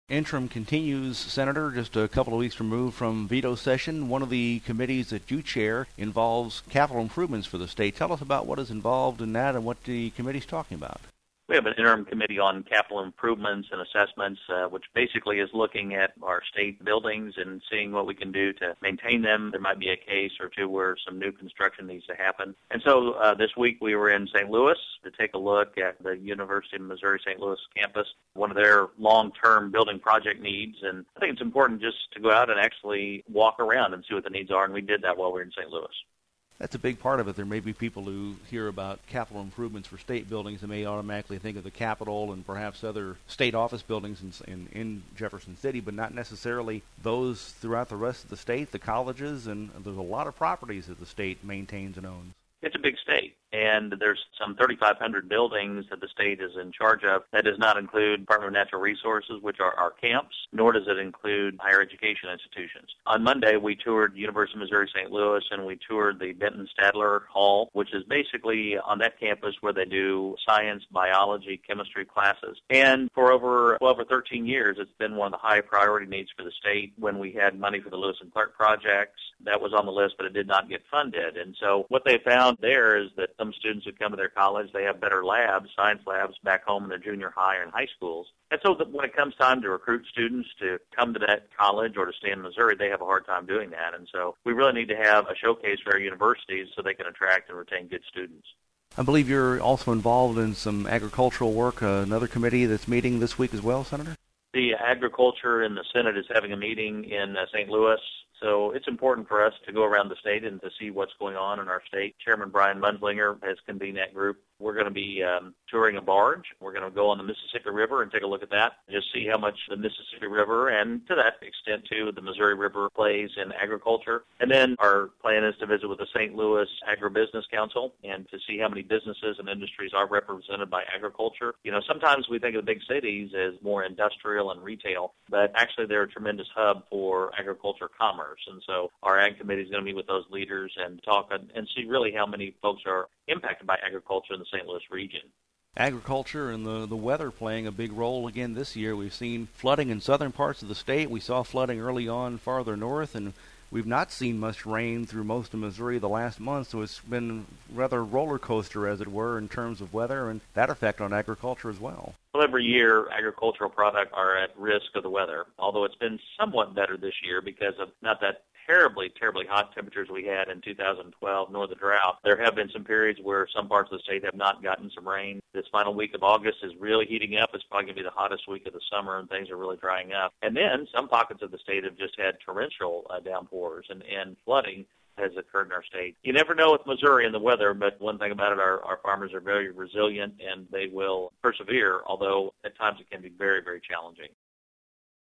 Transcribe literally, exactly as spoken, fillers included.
Interim continues, Senator, just a couple of weeks removed from veto session. One of the committees that you chair involves capital improvements for the state. Tell us about what is involved in that and what the committee's talking about. We have an interim committee on capital improvements and assessments, uh, which basically is looking at our state buildings and seeing what we can do to maintain them. There might be a case or two where some new construction needs to happen. And so uh, this week we were in Saint Louis to take a look at the University of Missouri Saint Louis campus, one of their long-term building project needs. And I think it's important just to go out and actually walk around and see what the needs are, and we did that while we were in Saint Louis. That's a big part of it. There may be people who hear about capital improvements for state buildings and may automatically think of the Capitol and perhaps other state office buildings in, in, in Jefferson City, but not necessarily those throughout the rest of the state, the colleges, and there's a lot of properties that the state maintains and owns. It's a big state, and there's some thirty-five hundred buildings that the state is in charge of. That does not include Department of Natural Resources, which are our camps, nor does it include higher education institutions. On Monday, we toured University of Missouri Saint Louis, and we toured the Benton Stadler Hall, which is basically on that campus where they do science, biology, chemistry classes. And for over twelve or thirteen years, it's been one of the high priority needs for the state. When we had money for the Lewis and Clark projects, that was on the list, but it did not get funded. And so what they found there is that some students who come to their college, they have better labs, science labs, back home in their junior high and high schools. And so that when it comes time to recruit students to come to that college or to stay in Missouri, they have a hard time doing that. And so we really need to have a showcase for our universities so they can attract and retain good students. I believe you're also involved in some agricultural work, uh, another committee that's meeting this week as well, Senator? The agriculture in the Senate is having a meeting in uh, Saint Louis. So it's important for us to go around the state and to see what's going on in our state. Chairman Brian Munzlinger has convened that group. We're going to be um, touring a barge. We're going to go on the Mississippi River and take a look at that, just see how much the Mississippi River and, to that extent, too, the Missouri River plays in agriculture. And then our plan is to visit with the Saint Louis Agribusiness Council and to see how many businesses and industries are represented by agriculture. You know, sometimes we think of the big cities as more industrial and retail, but actually they're a tremendous hub for agriculture commerce. And so our Ag Committee is going to meet with those leaders and talk and, and see really how many folks are impacted by agriculture in the Saint Louis region. Agriculture and the, the weather playing a big role again this year. We've seen flooding in southern parts of the state. We saw flooding early on farther north, and we've not seen much rain through most of Missouri the last month, so it's been rather roller coaster, as it were, in terms of weather and that effect on agriculture as well. Well, every year, agricultural products are at risk of the weather, although it's been somewhat better this year because of not that terribly, terribly hot temperatures we had in two thousand twelve, nor the drought. There have been some periods where some parts of the state have not gotten some rain. This final week of August is really heating up. It's probably going to be the hottest week of the summer, and things are really drying up. And then some pockets of the state have just had torrential uh, downpours, and, and flooding has occurred in our state. You never know with Missouri and the weather, but one thing about it, our, our farmers are very resilient, and they will persevere, although at times it can be very, very challenging.